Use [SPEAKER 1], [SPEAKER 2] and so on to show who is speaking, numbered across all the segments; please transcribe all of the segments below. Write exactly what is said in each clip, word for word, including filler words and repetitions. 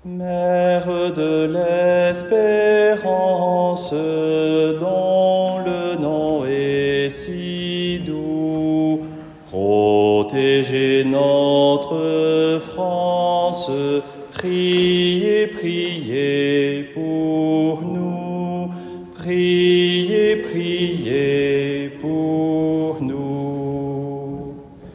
[SPEAKER 1] Mère de l'espérance, dont le nom est si doux, protégez notre France, priez, priez pour nous, priez, priez pour nous.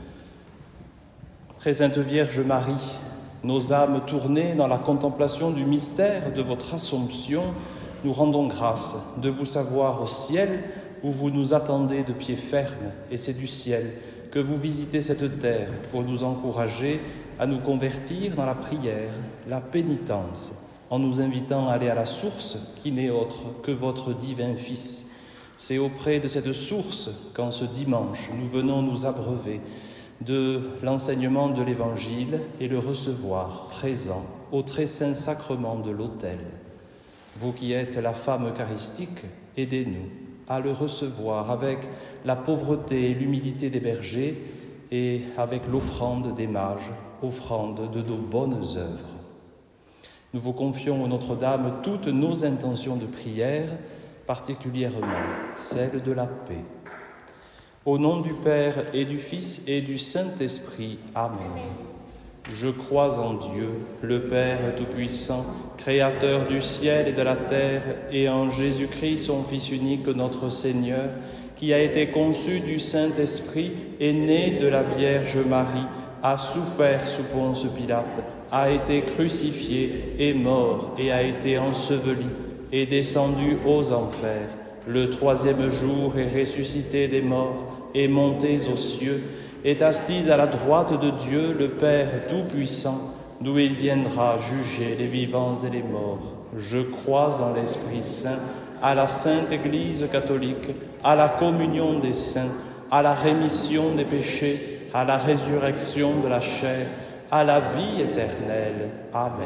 [SPEAKER 1] Très Sainte Vierge Marie, nos âmes tournées dans la contemplation du mystère de votre Assomption, nous rendons grâce de vous savoir au ciel où vous nous attendez de pied ferme, et c'est du ciel que vous visitez cette terre pour nous encourager à nous convertir dans la prière, la pénitence, en nous invitant à aller à la source qui n'est autre que votre divin Fils. C'est auprès de cette source qu'en ce dimanche, nous venons nous abreuver de l'enseignement de l'Évangile et le recevoir présent au très saint sacrement de l'autel. Vous qui êtes la femme eucharistique, aidez-nous à le recevoir avec la pauvreté et l'humilité des bergers et avec l'offrande des mages, offrande de nos bonnes œuvres. Nous vous confions, ô Notre-Dame, toutes nos intentions de prière, particulièrement celle de la paix. Au nom du Père et du Fils et du Saint-Esprit. Amen. Je crois en Dieu, le Père Tout-Puissant, Créateur du ciel et de la terre, et en Jésus-Christ, son Fils unique, notre Seigneur, qui a été conçu du Saint-Esprit, est né de la Vierge Marie, a souffert sous Ponce Pilate, a été crucifié, est mort et a été enseveli, est descendu aux enfers. Le troisième jour est ressuscité des morts, est monté aux cieux, est assis à la droite de Dieu, le Père Tout-Puissant, d'où il viendra juger les vivants et les morts. Je crois en l'Esprit Saint, à la Sainte Église catholique, à la communion des saints, à la rémission des péchés, à la résurrection de la chair, à la vie éternelle. Amen.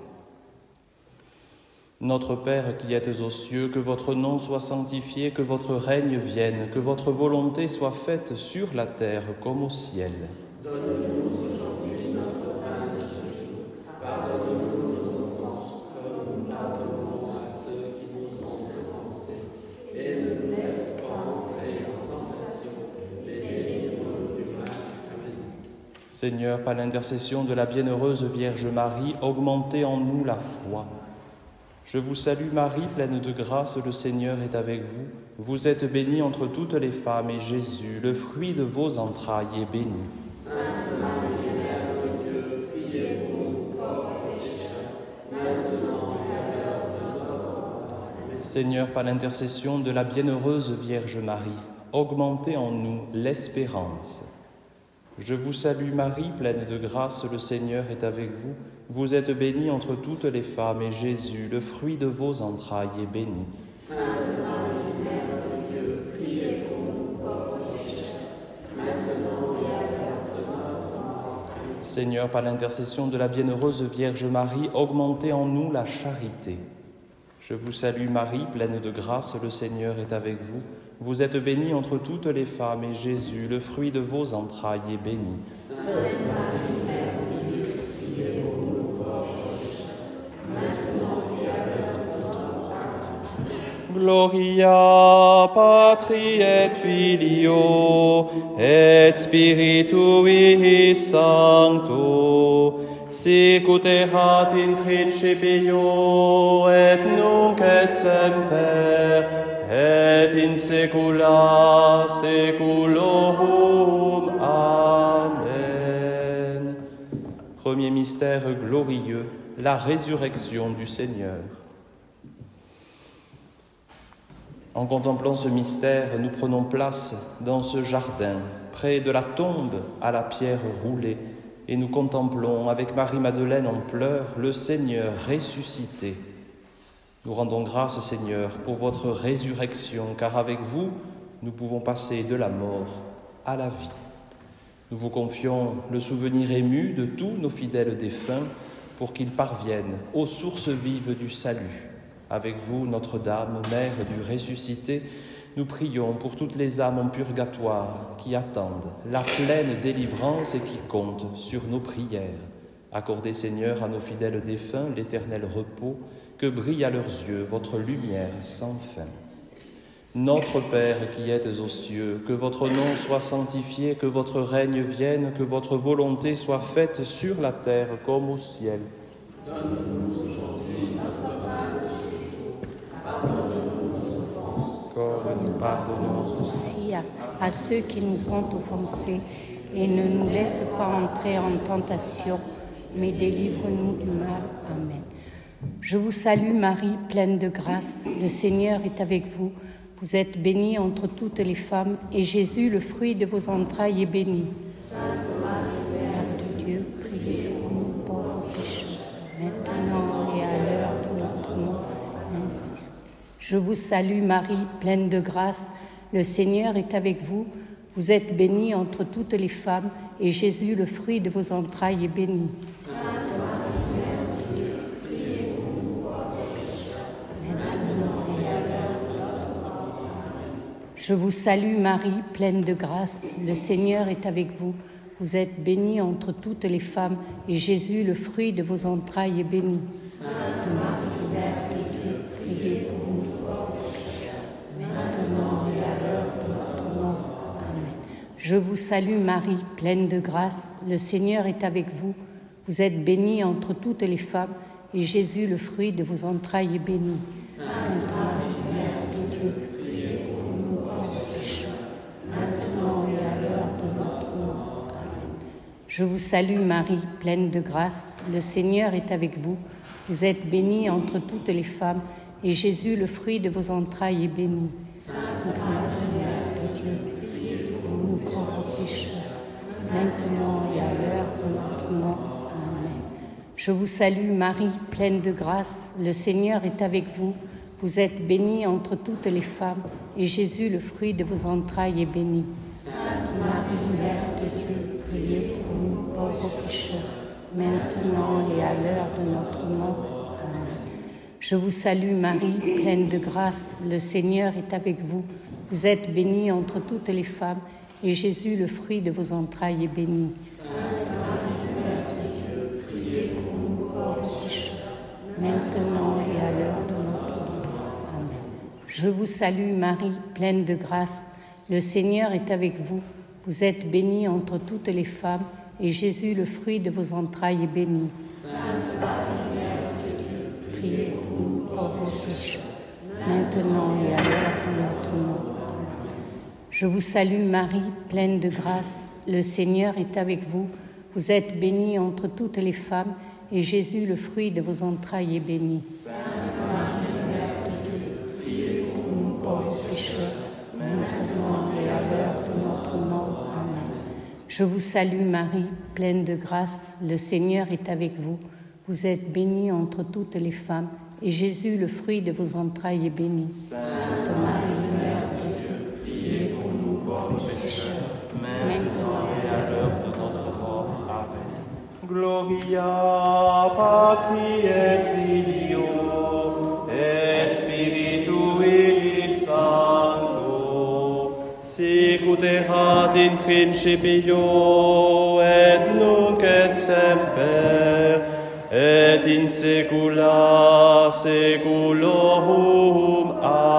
[SPEAKER 1] Notre Père qui êtes aux cieux, que votre nom soit sanctifié, que votre règne vienne, que votre volonté soit faite sur la terre comme au ciel.
[SPEAKER 2] Donne-nous aujourd'hui notre pain de ce jour. Pardonne-nous nos offenses, comme nous pardonnons à ceux qui nous ont offensés. Et ne nous laisse pas entrer en tentation, mais délivre-nous du mal. Amen.
[SPEAKER 1] Seigneur, par l'intercession de la bienheureuse Vierge Marie, augmentez en nous la foi. Je vous salue Marie, pleine de grâce, le Seigneur est avec vous. Vous êtes bénie entre toutes les femmes, et Jésus, le fruit de vos entrailles, est béni.
[SPEAKER 2] Sainte Marie, Mère de Dieu, priez pour nous pauvres pécheurs, maintenant et à l'heure de notre mort. Amen.
[SPEAKER 1] Seigneur, par l'intercession de la bienheureuse Vierge Marie, augmentez en nous l'espérance. Je vous salue Marie, pleine de grâce, le Seigneur est avec vous. Vous êtes bénie entre toutes les femmes, et Jésus, le fruit de vos entrailles, est béni.
[SPEAKER 2] Sainte Marie, Mère de Dieu, priez pour nous pauvres pécheurs, maintenant et à l'heure de notre mort. Amen.
[SPEAKER 1] Seigneur, par l'intercession de la bienheureuse Vierge Marie, augmentez en nous la charité. Je vous salue Marie, pleine de grâce, le Seigneur est avec vous. Vous êtes bénie entre toutes les femmes, et Jésus, le fruit de vos entrailles, est béni.
[SPEAKER 2] Sainte Marie, Mère de Dieu, priez pour nous pauvres pécheurs, maintenant et à l'heure de notre mort. Amen.
[SPEAKER 1] Gloria Patri et Filio et Spiritui Sancto, sic ut erat in principio et nunc et semper et in saecula saeculorum. Amen. Premier mystère glorieux, la résurrection du Seigneur. En contemplant ce mystère, nous prenons place dans ce jardin, près de la tombe à la pierre roulée, et nous contemplons avec Marie-Madeleine en pleurs le Seigneur ressuscité. Nous rendons grâce, Seigneur, pour votre résurrection, car avec vous, nous pouvons passer de la mort à la vie. Nous vous confions le souvenir ému de tous nos fidèles défunts pour qu'ils parviennent aux sources vives du salut. Avec vous, Notre-Dame, Mère du ressuscité, nous prions pour toutes les âmes en purgatoire qui attendent la pleine délivrance et qui comptent sur nos prières. Accordez, Seigneur, à nos fidèles défunts l'éternel repos, que brille à leurs yeux votre lumière sans fin. Notre Père qui êtes aux cieux, que votre nom soit sanctifié, que votre règne vienne, que votre volonté soit faite sur la terre comme au ciel.
[SPEAKER 2] Donne-nous aujourd'hui notre pain de ce jour. Pardonne-nous nos offenses,
[SPEAKER 1] Comme nous pardonnons
[SPEAKER 3] aussi à, à ceux qui nous ont offensés, et ne nous laisse pas entrer en tentation, mais délivre-nous du mal. Amen. Je vous salue Marie, pleine de grâce, le Seigneur est avec vous. Vous êtes bénie entre toutes les femmes, et Jésus, le fruit de vos entrailles, est béni. Sainte Marie, Mère de Dieu, priez pour nous pauvres pécheurs, maintenant et à l'heure de notre mort. Ainsi. Je vous salue Marie, pleine de grâce, le Seigneur est avec vous. Vous êtes bénie entre toutes les femmes, et Jésus, le fruit de vos entrailles, est béni. Sainte Marie, Mère de Dieu, priez pour nous pauvres pécheurs, maintenant et à l'heure de notre mort. Amen. Je vous salue Marie, pleine de grâce, le Seigneur est avec vous. Vous êtes bénie entre toutes les femmes, et Jésus, le fruit de vos entrailles, est béni. Sainte Marie, Mère de Dieu, priez pour nous pauvres pécheurs, maintenant et à l'heure de notre mort. Je vous salue Marie, pleine de grâce, le Seigneur est avec vous. Vous êtes bénie entre toutes les femmes, et Jésus, le fruit de vos entrailles, est béni. Sainte Marie, Mère de Dieu, priez pour nous pauvres pécheurs, maintenant et à l'heure de notre mort. Amen. Je vous salue Marie, pleine de grâce, le Seigneur est avec vous. Vous êtes bénie entre toutes les femmes, et Jésus, le fruit de vos entrailles, est béni. Sainte Marie, Mère de Dieu, pauvres pécheurs, maintenant et à l'heure de notre mort. Amen. Je vous salue Marie, pleine de grâce, le Seigneur est avec vous. Vous êtes bénie entre toutes les femmes, et Jésus, le fruit de vos entrailles, est béni. Sainte Marie, Mère de Dieu, priez pour nous pauvres pécheurs, maintenant et à l'heure de notre mort. Amen. Je vous salue Marie, pleine de grâce, le Seigneur est avec vous. Vous êtes bénie entre toutes les femmes, et Jésus, le fruit de vos entrailles, est béni. Sainte Marie, Mère de Dieu, priez pour nous pauvres pécheurs, maintenant et à l'heure de notre mort. Amen. Je vous salue Marie, pleine de grâce, le Seigneur est avec vous. Vous êtes bénie entre toutes les femmes, et Jésus, le fruit de vos entrailles, est béni. Sainte Marie, Mère de Dieu, priez pour nous pauvres pécheurs, maintenant et à l'heure de notre mort. Je vous salue Marie, pleine de grâce, le Seigneur est avec vous. Vous êtes bénie entre toutes les femmes, et Jésus, le fruit de vos entrailles, est béni. Sainte Marie, Mère de Dieu, priez pour nous pauvres pécheurs, maintenant et à l'heure de notre mort. Amen. Je vous salue Marie, pleine de grâce, le Seigneur est avec vous. Vous êtes bénie entre toutes les femmes, et Jésus, le fruit de vos entrailles, est béni. Sainte Marie, Mère de Dieu, priez pour nous pauvres pécheurs, maintenant et à l'heure de notre mort. Amen.
[SPEAKER 1] Gloria Patri et Filio et Spiritui Sancto, sicut erat in principio et nunc et semper et in saecula saeculorum.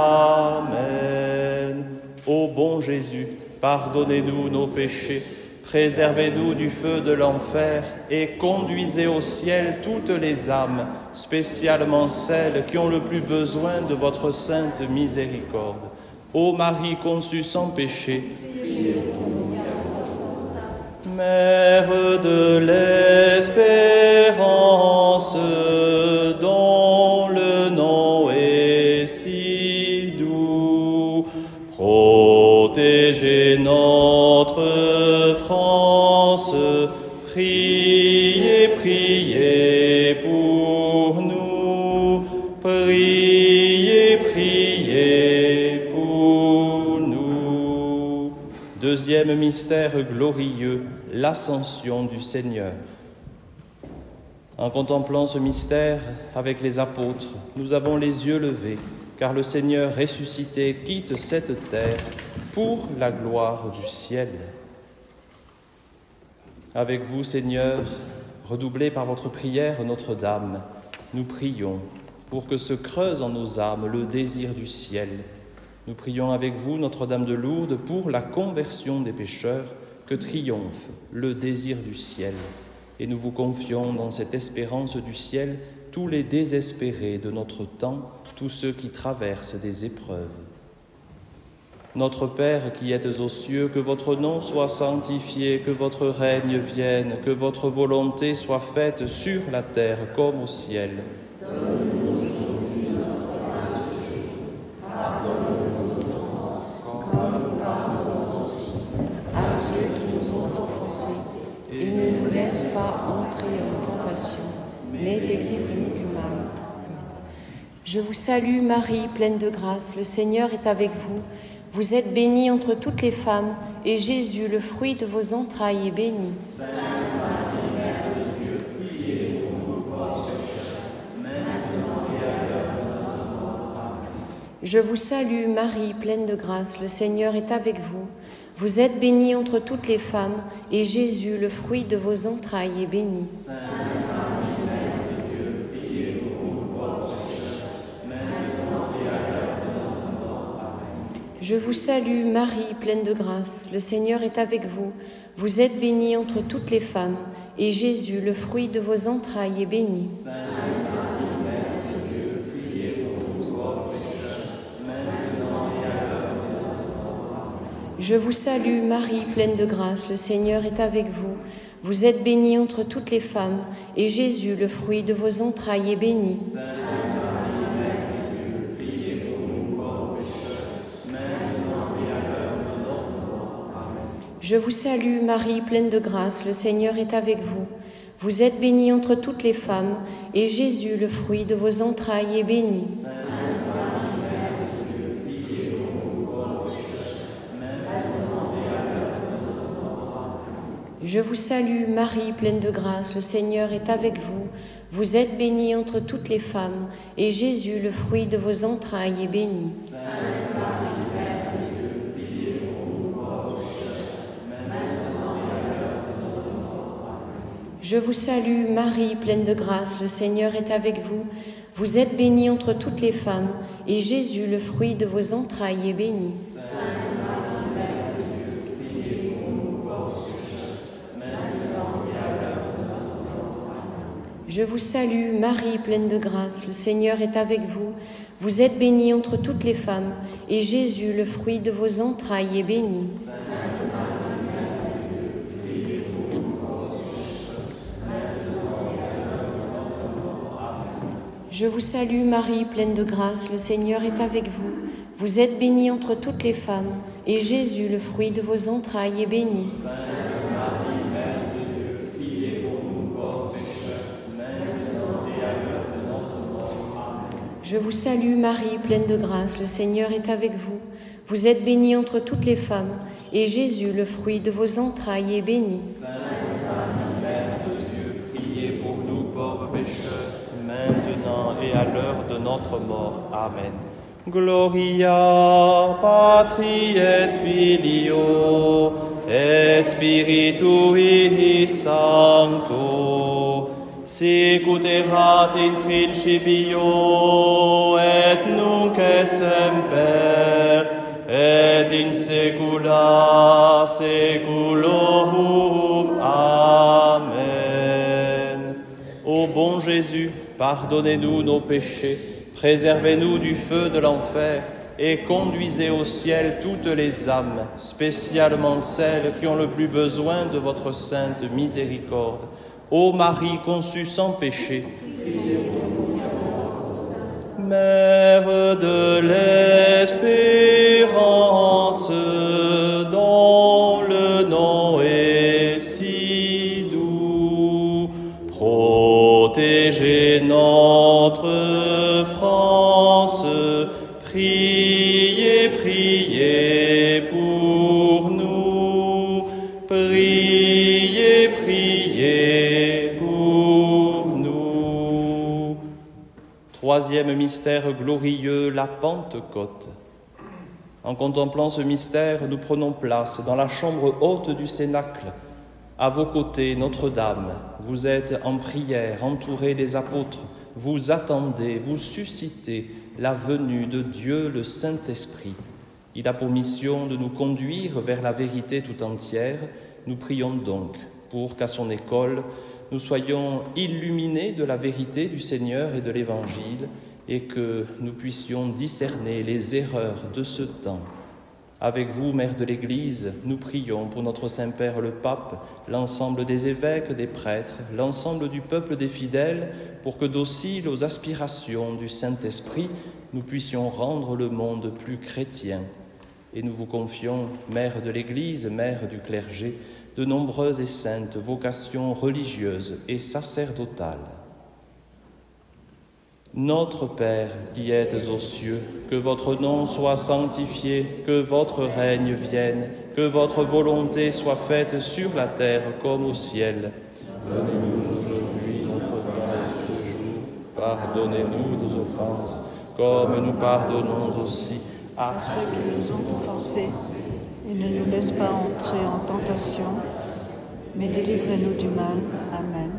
[SPEAKER 1] Amen. Ô bon Jésus, pardonnez-nous nos péchés, préservez-nous du feu de l'enfer et conduisez au ciel toutes les âmes, spécialement celles qui ont le plus besoin de votre sainte miséricorde. Ô Marie conçue sans péché, Mère de l'espérance, dont le nom est si doux, protégez notre France, priez, priez pour nous, priez, priez pour nous. Deuxième mystère glorieux, l'ascension du Seigneur. En contemplant ce mystère avec les apôtres, nous avons les yeux levés, car le Seigneur ressuscité quitte cette terre pour la gloire du ciel. Avec vous, Seigneur, Redoublez par votre prière Notre-Dame. Nous prions pour que se creuse en nos âmes le désir du ciel. Nous prions avec vous, Notre-Dame de Lourdes, pour la conversion des pécheurs, que triomphe le désir du ciel. Et nous vous confions dans cette espérance du ciel tous les désespérés de notre temps, tous ceux qui traversent des épreuves. Notre Père qui êtes aux cieux, que votre nom soit sanctifié, que votre règne vienne, que votre volonté soit faite sur la terre comme au ciel.
[SPEAKER 2] Donne-nous aujourd'hui notre pain de ce jour. Pardonne-nous nos offenses, comme nous pardonnons aussi à ceux qui nous ont offensés. Et ne nous laisse pas entrer en tentation, mais délivre-nous du mal. Amen.
[SPEAKER 4] Je vous salue Marie, pleine de grâce, le Seigneur est avec vous. Vous êtes bénie entre toutes les femmes, et Jésus, le fruit de vos entrailles, est béni.
[SPEAKER 2] Sainte Marie, Mère de Dieu, priez pour nous pauvres pécheurs, maintenant et à l'heure de notre mort. Amen.
[SPEAKER 4] Je vous salue Marie, pleine de grâce, le Seigneur est avec vous. Vous êtes bénie entre toutes les femmes, et Jésus, le fruit de vos entrailles, est béni.
[SPEAKER 2] Sainte Marie, Mère de Dieu, priez pour nous pauvres pécheurs, maintenant et à l'heure de notre mort. Amen.
[SPEAKER 4] Je vous salue Marie, pleine de grâce, le Seigneur est avec vous. Vous êtes bénie entre toutes les femmes, et Jésus, le fruit de vos entrailles, est béni.
[SPEAKER 2] Sainte Marie, Mère de Dieu, priez pour nous pauvres pécheurs, maintenant et à l'heure de notre mort. Amen.
[SPEAKER 4] Je vous salue Marie, pleine de grâce, le Seigneur est avec vous. Vous êtes bénie entre toutes les femmes, et Jésus, le fruit de vos entrailles, est béni.
[SPEAKER 2] Sainte Marie, Mère de Dieu, priez pour nous pauvres pécheurs, maintenant et à l'heure de notre mort. Amen.
[SPEAKER 4] Je vous salue Marie, pleine de grâce, le Seigneur est avec vous. Vous êtes bénie entre toutes les femmes, et Jésus, le fruit de vos entrailles, est béni.
[SPEAKER 2] Sainte Marie, Mère de Dieu, priez pour nous pauvres pécheurs, maintenant et à l'heure de notre mort. Amen.
[SPEAKER 4] Je vous salue Marie, pleine de grâce, le Seigneur est avec vous. Vous êtes bénie entre toutes les femmes, et Jésus, le fruit de vos entrailles, est béni.
[SPEAKER 2] Sainte Marie, Mère de Dieu, priez pour nous pauvres pécheurs, maintenant et à l'heure de notre mort. Amen.
[SPEAKER 4] Je vous salue Marie, pleine de grâce, le Seigneur est avec vous. Vous êtes bénie entre toutes les femmes, et Jésus, le fruit de vos entrailles, est béni.
[SPEAKER 2] Sainte Marie, Mère de Dieu, priez pour nous pauvres pécheurs, maintenant et à l'heure de notre mort. Amen.
[SPEAKER 4] Je vous salue Marie, pleine de grâce, le Seigneur est avec vous. Vous êtes bénie entre toutes les femmes, et Jésus, le fruit de vos entrailles, est béni.
[SPEAKER 2] Sainte Marie, Mère de Dieu, priez pour nous pauvres pécheurs, maintenant et à l'heure de notre mort. Amen.
[SPEAKER 4] Je vous salue Marie, pleine de grâce, le Seigneur est avec vous. Vous êtes bénie entre toutes les femmes, et Jésus, le fruit de vos entrailles, est béni.
[SPEAKER 2] Sainte Marie, Mère de Dieu, priez pour nous pauvres pécheurs, maintenant et à l'heure de notre mort. Amen.
[SPEAKER 4] Je vous salue Marie, pleine de grâce, le Seigneur est avec vous. Vous êtes bénie entre toutes les femmes, et Jésus, le fruit de vos entrailles, est béni.
[SPEAKER 2] Sainte Marie, Mère de Dieu,
[SPEAKER 1] Priez pour nous pauvres pécheurs, maintenant et à l'heure de notre mort. Amen. Gloria Patri et Filio et Spiritui Sancto, sicut erat in principio et nunc et semper et in saecula saeculorum. Amen. Ô bon Jésus, pardonnez-nous nos péchés, préservez-nous du feu de l'enfer et conduisez au ciel toutes les âmes, spécialement celles qui ont le plus besoin de votre sainte miséricorde. Ô Marie conçue sans péché, Mère de l'espérance, dont le nom est si doux, protégez notre France, priez, priez pour nous, priez, priez pour nous. Troisième mystère glorieux, la Pentecôte. En contemplant ce mystère, nous prenons place dans la chambre haute du Cénacle. À vos côtés, Notre-Dame, vous êtes en prière, entourés des apôtres. Vous attendez, vous suscitez la venue de Dieu le Saint-Esprit. Il a pour mission de nous conduire vers la vérité tout entière. Nous prions donc pour qu'à son école, nous soyons illuminés de la vérité du Seigneur et de l'Évangile et que nous puissions discerner les erreurs de ce temps. Avec vous, Mère de l'Église, nous prions pour notre Saint-Père le Pape, l'ensemble des évêques, des prêtres, l'ensemble du peuple des fidèles, pour que, dociles aux aspirations du Saint-Esprit, nous puissions rendre le monde plus chrétien. Et nous vous confions, Mère de l'Église, Mère du clergé, de nombreuses et saintes vocations religieuses et sacerdotales. Notre Père qui êtes aux cieux, que votre nom soit sanctifié, que votre règne vienne, que votre volonté soit faite sur la terre comme au ciel. Donnez-nous aujourd'hui notre pain de ce jour. Pardonnez-nous nos offenses, comme nous pardonnons aussi à
[SPEAKER 5] ceux qui nous ont offensés. Et ne nous laisse pas entrer en tentation, mais délivrez-nous du mal. Amen.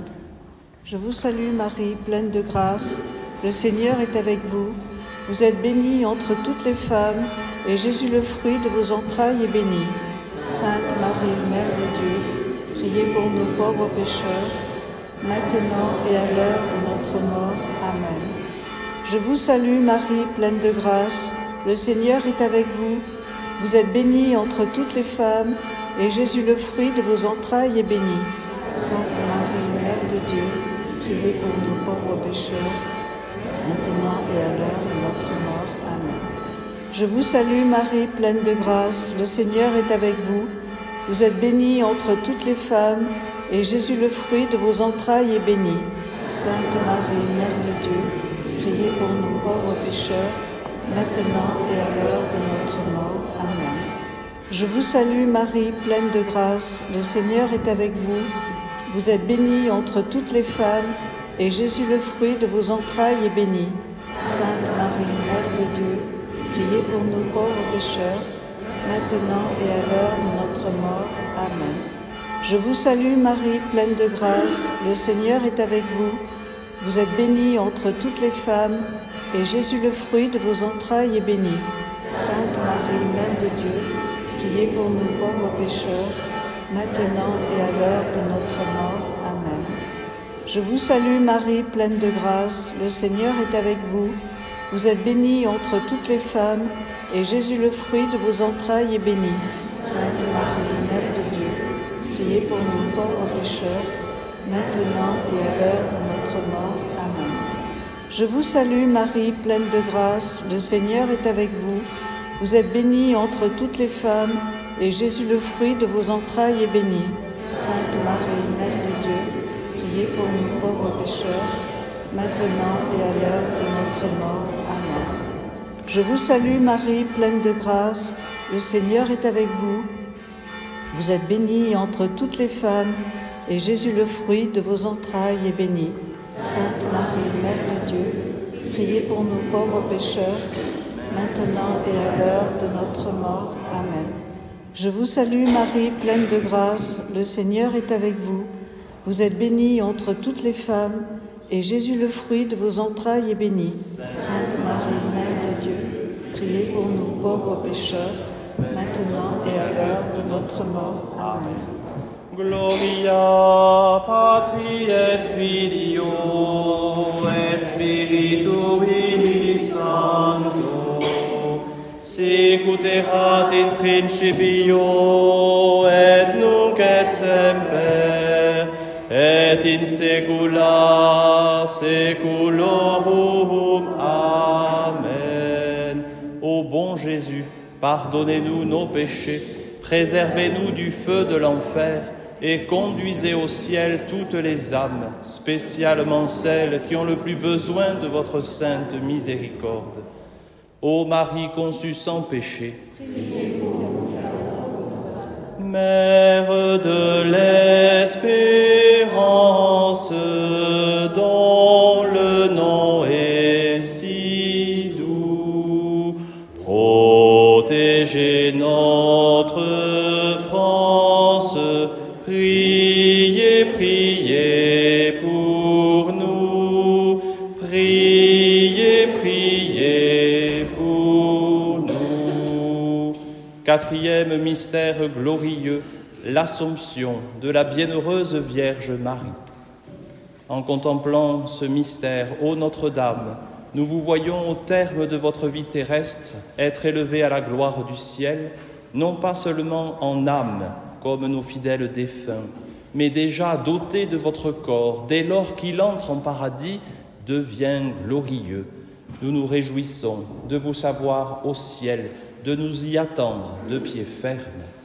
[SPEAKER 5] Je vous salue Marie, pleine de grâce. Le Seigneur est avec vous. Vous êtes bénie entre toutes les femmes, et Jésus, le fruit de vos entrailles, est béni. Sainte Marie, Mère de Dieu, priez pour nous pauvres pécheurs, maintenant et à l'heure de notre mort. Amen. Je vous salue Marie, pleine de grâce. Le Seigneur est avec vous. Vous êtes bénie entre toutes les femmes, et Jésus, le fruit de vos entrailles, est béni. Sainte Marie, Mère de Dieu, priez pour nous pauvres pécheurs, maintenant et à l'heure de notre mort. Amen. Je vous salue Marie, pleine de grâce, le Seigneur est avec vous. Vous êtes bénie entre toutes les femmes, et Jésus, le fruit de vos entrailles, est béni. Sainte Marie, Mère de Dieu, priez pour nous pauvres pécheurs, maintenant et à l'heure de notre mort. Amen. Je vous salue Marie, pleine de grâce, le Seigneur est avec vous. Vous êtes bénie entre toutes les femmes, et Jésus, le fruit de vos entrailles, est béni. Sainte Marie, Mère de Dieu, priez pour nous pauvres pécheurs, maintenant et à l'heure de notre mort. Amen. Je vous salue Marie, pleine de grâce, le Seigneur est avec vous. Vous êtes bénie entre toutes les femmes, et Jésus, le fruit de vos entrailles, est béni. Sainte Marie, Mère de Dieu, priez pour nous pauvres pécheurs, maintenant et à l'heure de notre mort. Amen. Je vous salue Marie, pleine de grâce, le Seigneur est avec vous. Vous êtes bénie entre toutes les femmes, et Jésus, le fruit de vos entrailles, est béni. Sainte Marie, Mère de Dieu, priez pour nous pauvres pécheurs, maintenant et à l'heure de notre mort. Amen. Je vous salue Marie, pleine de grâce, le Seigneur est avec vous. Vous êtes bénie entre toutes les femmes, et Jésus, le fruit de vos entrailles, est béni. Sainte Marie, Mère de Dieu, priez pour nous pauvres pécheurs, maintenant et à l'heure de notre mort. Amen. Je vous salue Marie, pleine de grâce, le Seigneur est avec vous. Vous êtes bénie entre toutes les femmes, et Jésus, le fruit de vos entrailles, est béni. Sainte Marie, Mère de Dieu, priez pour nous pauvres pécheurs, maintenant et à l'heure de notre mort. Amen. Je vous salue Marie, pleine de grâce, le Seigneur est avec vous. Vous êtes bénie entre toutes les femmes, et Jésus, le fruit de vos entrailles, est béni. Sainte Marie, Mère de Dieu, priez pour nous pauvres pécheurs, maintenant et à l'heure de notre mort. Amen.
[SPEAKER 1] Gloria Patri et Filio et Spiritui Sancto, sicut erat in principio et nunc et semper et in saecula saeculorum. Amen. Ô bon Jésus, pardonnez-nous nos péchés, préservez-nous du feu de l'enfer et conduisez au ciel toutes les âmes, spécialement celles qui ont le plus besoin de votre sainte miséricorde. Ô Marie conçue sans péché, Mère de l'espérance, dont le nom est si doux, protégez notre France, priez. Priez, priez pour nous. Quatrième mystère glorieux, l'Assomption de la bienheureuse Vierge Marie. En contemplant ce mystère, ô Notre-Dame, nous vous voyons au terme de votre vie terrestre être élevée à la gloire du ciel, non pas seulement en âme, comme nos fidèles défunts, mais déjà doté de votre corps, dès lors qu'il entre en paradis, devient glorieux. Nous nous réjouissons de vous savoir au ciel, de nous y attendre de pied ferme.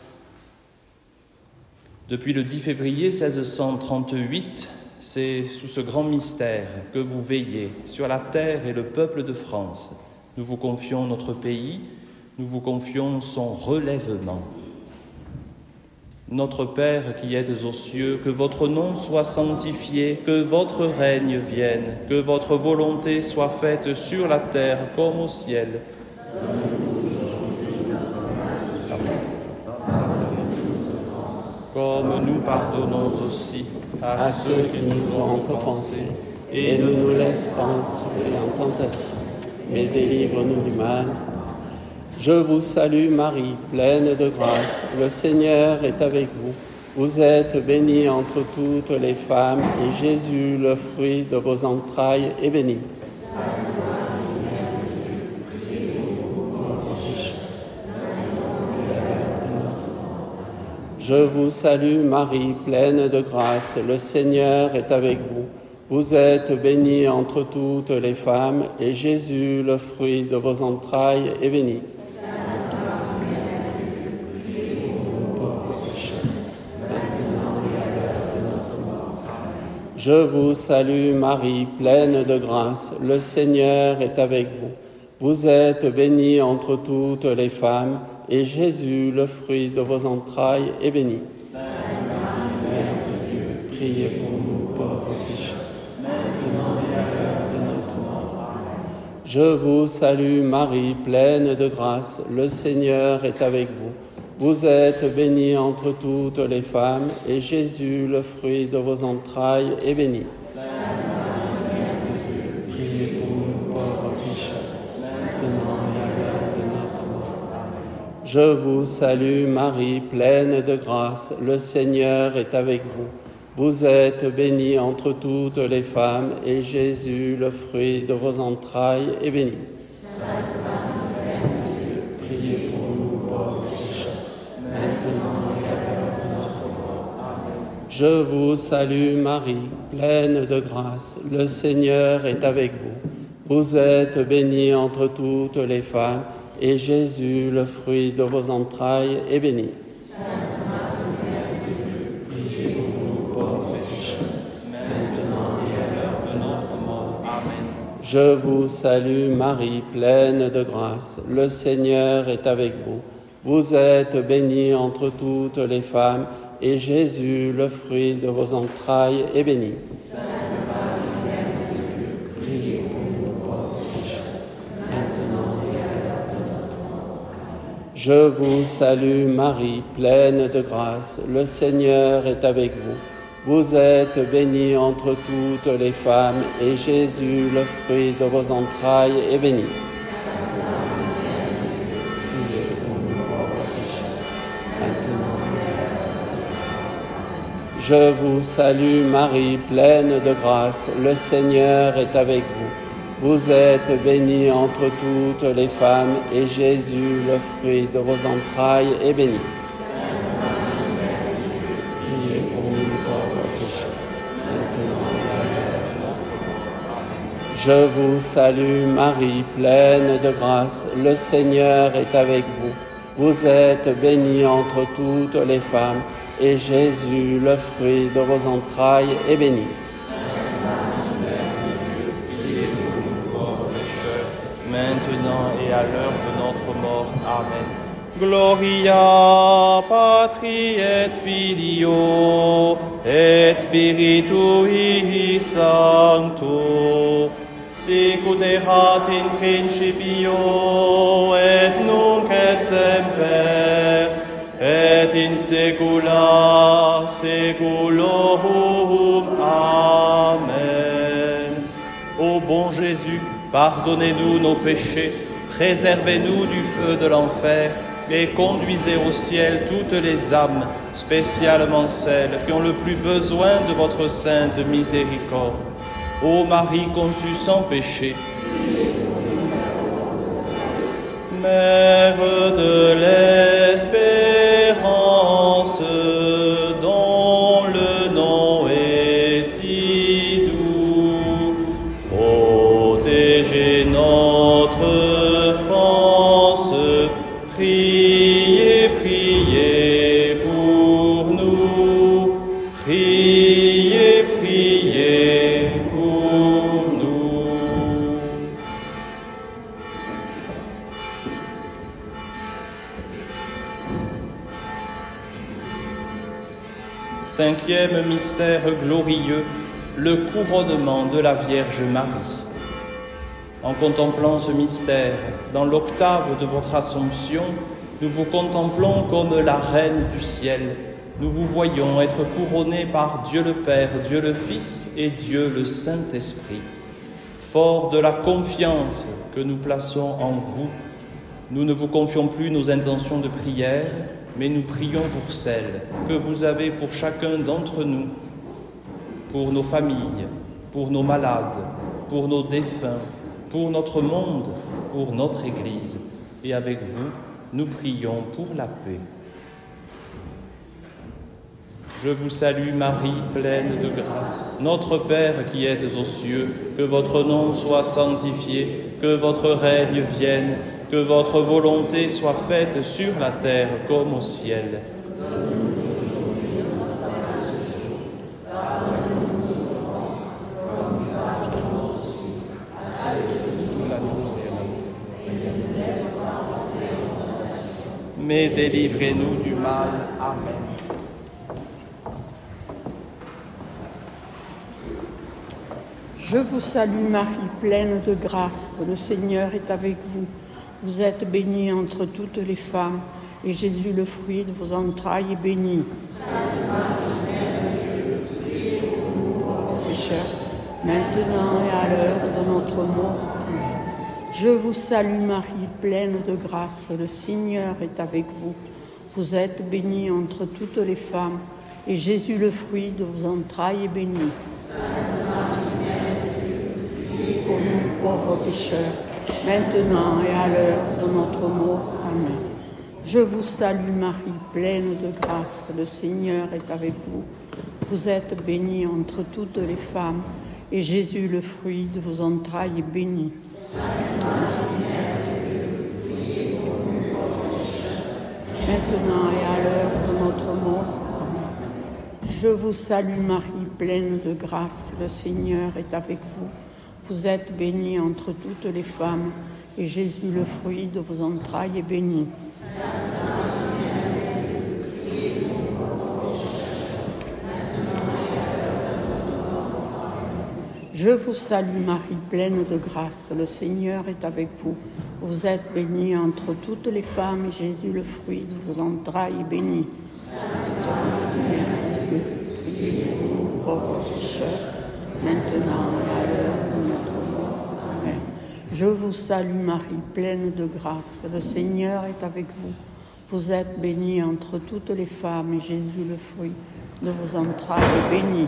[SPEAKER 1] Depuis le dix février seize cent trente-huit, c'est sous ce grand mystère que vous veillez sur la terre et le peuple de France. Nous vous confions notre pays, nous vous confions son relèvement. Notre Père qui êtes aux cieux, que votre nom soit sanctifié, que votre règne vienne, que votre volonté soit faite sur la terre comme au ciel. Comme nous pardonnons aussi
[SPEAKER 2] à ceux qui nous ont offensés, et ne nous laisse pas entrer en tentation, mais délivre-nous du mal. Je vous salue Marie, pleine de grâce, le Seigneur est avec vous. Vous êtes bénie entre toutes les femmes, et Jésus, le fruit de vos entrailles, est béni. Je vous salue Marie, pleine de grâce, le Seigneur est avec vous. Vous êtes bénie entre toutes les femmes, et Jésus, le fruit de vos entrailles, est béni. Je vous salue Marie, pleine de grâce, le Seigneur est avec vous. Vous êtes bénie entre toutes les femmes, et Jésus, le fruit de vos entrailles, est béni. Sainte Mère de Dieu, priez pour nous pauvres pécheurs, maintenant et à l'heure de notre mort. Je vous salue Marie, pleine de grâce, le Seigneur est avec vous. Vous êtes bénie entre toutes les femmes, et Jésus, le fruit de vos entrailles, est béni. Sainte Mère de Dieu, priez pour nous pauvres pécheurs, maintenant et à l'heure de notre mort. Je vous salue Marie, pleine de grâce, le Seigneur est avec vous. Vous êtes bénie entre toutes les femmes, et Jésus, le fruit de vos entrailles, est béni. Sainte Mère de Dieu, priez pour nous pauvres pécheurs, maintenant et à l'heure de notre mort. Amen. Je vous salue Marie, pleine de grâce, le Seigneur est avec vous. Vous êtes bénie entre toutes les femmes, et Jésus, le fruit de vos entrailles, est béni. Sainte Mère de Dieu, priez pour nous pauvres pécheurs, maintenant et à l'heure de notre mort. Amen. Je vous salue Marie, pleine de grâce, le Seigneur est avec vous. Vous êtes bénie entre toutes les femmes, et Jésus, le fruit de vos entrailles, est béni. Sainte Mère de Dieu, priez pour nous pauvres pécheurs, maintenant et à l'heure de notre mort. Je vous salue Marie, pleine de grâce, le Seigneur est avec vous. Vous êtes bénie entre toutes les femmes, et Jésus, le fruit de vos entrailles, est béni. Je vous salue Marie, pleine de grâce, le Seigneur est avec vous. Vous êtes bénie entre toutes les femmes, et Jésus, le fruit de vos entrailles, est béni. Priez pour nous pauvres pécheurs, maintenant et à l'heure de notre mort. Je vous salue Marie, pleine de grâce, le Seigneur est avec vous. Vous êtes bénie entre toutes les femmes, et Jésus, le fruit de vos entrailles, est béni.
[SPEAKER 1] Sainte Mère de Dieu, priez pour nous pauvres pécheurs, maintenant et à l'heure de notre mort. Amen. Gloria Patri et Filio et Spiritui Sancto, sicut erat in principio et nunc et semper et in saecula saeculorum. Amen. Ô bon Jésus, pardonnez-nous nos péchés, préservez-nous du feu de l'enfer et conduisez au ciel toutes les âmes, spécialement celles qui ont le plus besoin de votre sainte miséricorde. Ô Marie conçue sans péché, Mère de l'espérance, dont le nom est si doux, protégez notre France, priez, priez pour nous, priez, priez pour nous. Cinquième mystère glorieux, le couronnement de la Vierge Marie. En contemplant ce mystère, dans l'octave de votre Assomption, nous vous contemplons comme la Reine du ciel. Nous vous voyons être couronnée par Dieu le Père, Dieu le Fils et Dieu le Saint-Esprit. Fort de la confiance que nous plaçons en vous, nous ne vous confions plus nos intentions de prière, mais nous prions pour celles que vous avez pour chacun d'entre nous, pour nos familles, pour nos malades, pour nos défunts, pour notre monde, pour notre Église. Et avec vous, nous prions pour la paix. Je vous salue Marie, pleine de grâce. Notre Père qui êtes aux cieux, que votre nom soit sanctifié, que votre règne vienne, que votre volonté soit faite sur la terre comme au ciel. Mais délivrez-nous du mal. Amen.
[SPEAKER 6] Je vous salue Marie, pleine de grâce, le Seigneur est avec vous. Vous êtes bénie entre toutes les femmes, et Jésus, le fruit de vos entrailles, est béni. Sainte Marie, Mère de Dieu, priez pour nous pauvres pécheurs, maintenant et à l'heure de notre mort. Amen. Je vous salue Marie, pleine de grâce, le Seigneur est avec vous. Vous êtes bénie entre toutes les femmes, et Jésus, le fruit de vos entrailles, est béni. Sainte Marie, Mère de Dieu, priez pour nous pauvres pécheurs, maintenant et à l'heure de notre mort. Amen. Je vous salue Marie, pleine de grâce, le Seigneur est avec vous. Vous êtes bénie entre toutes les femmes, et Jésus, le fruit de vos entrailles, est béni. Sainte Marie, Mère de Dieu, priez pour nous pauvres pécheurs, maintenant et à l'heure de notre mort. Amen. Je vous salue Marie, pleine de grâce, le Seigneur est avec vous. Vous êtes bénie entre toutes les femmes, et Jésus, le fruit de vos entrailles, est béni. Sainte Marie, Mère de Dieu, priez pour nous pauvres pécheurs, maintenant et à l'heure de notre mort. Amen. Je vous salue Marie, pleine de grâce, le Seigneur est avec vous. Vous êtes bénie entre toutes les femmes, et Jésus, le fruit de vos entrailles, est béni. Sainte Marie, Mère de Dieu, priez pour nous pauvres pécheurs, maintenant et à l'heure de notre mort. Amen. Je vous salue Marie, pleine de grâce, le Seigneur est avec vous. Vous êtes bénie entre toutes les femmes, et Jésus, le fruit de vos entrailles, est béni.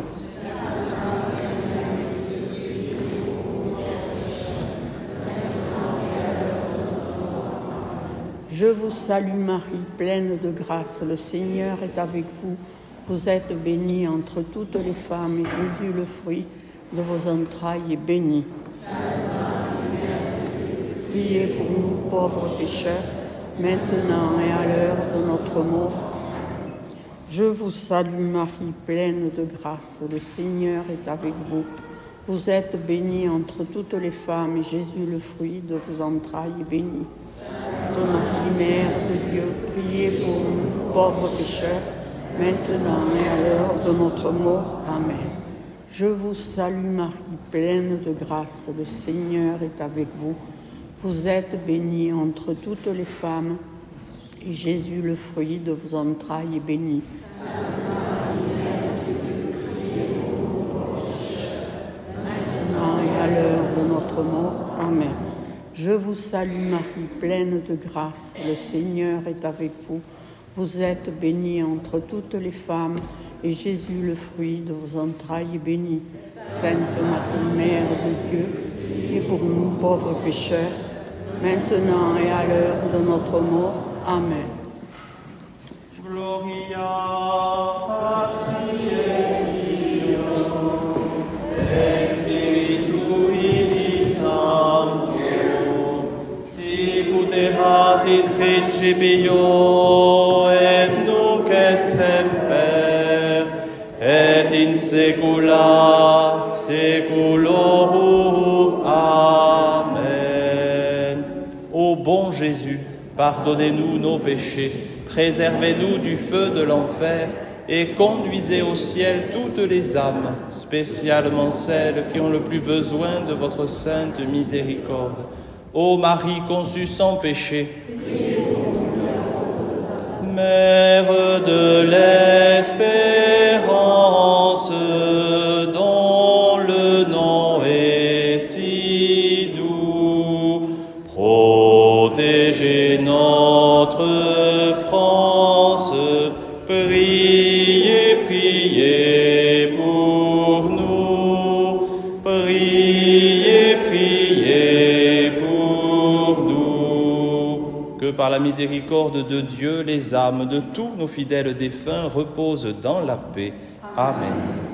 [SPEAKER 6] Je vous salue Marie, pleine de grâce, le Seigneur est avec vous. Vous êtes bénie entre toutes les femmes, et Jésus, le fruit de vos entrailles, est béni. Sainte Marie, Mère de Dieu, priez pour nous pauvres pécheurs, maintenant et à l'heure de notre mort. Je vous salue Marie, pleine de grâce, le Seigneur est avec vous. Vous êtes bénie entre toutes les femmes, et Jésus, le fruit de vos entrailles, est béni. Sainte Marie, Mère de Dieu, priez pour nous pauvres pécheurs, maintenant et à l'heure de notre mort. Amen. Je vous salue Marie, pleine de grâce, le Seigneur est avec vous. Vous êtes bénie entre toutes les femmes, et Jésus, le fruit de vos entrailles, est béni. Sainte Marie, Mère de Dieu, priez pour nous pauvres pécheurs, maintenant et à l'heure de notre mort. Amen. Je vous salue Marie, pleine de grâce, le Seigneur est avec vous. Vous êtes bénie entre toutes les femmes, et Jésus, le fruit de vos entrailles, est béni. Sainte Marie, Mère de Dieu, et pour nous pauvres pécheurs, maintenant et à l'heure de notre mort. Amen.
[SPEAKER 1] Gloria Patri et Filio et Spiritui Sancto, sicut erat in principio et nunc et semper et in saecula saeculorum. Amen. Ô bon Jésus, pardonnez-nous nos péchés, préservez-nous du feu de l'enfer et conduisez au ciel toutes les âmes, spécialement celles qui ont le plus besoin de votre sainte miséricorde. Ô Marie conçue sans péché, Mère de l'espérance, dont le nom est si doux, protégez notre France, priez, priez pour nous, priez, priez pour nous. Que par la miséricorde de Dieu, les âmes de tous nos fidèles défunts reposent dans la paix. Amen.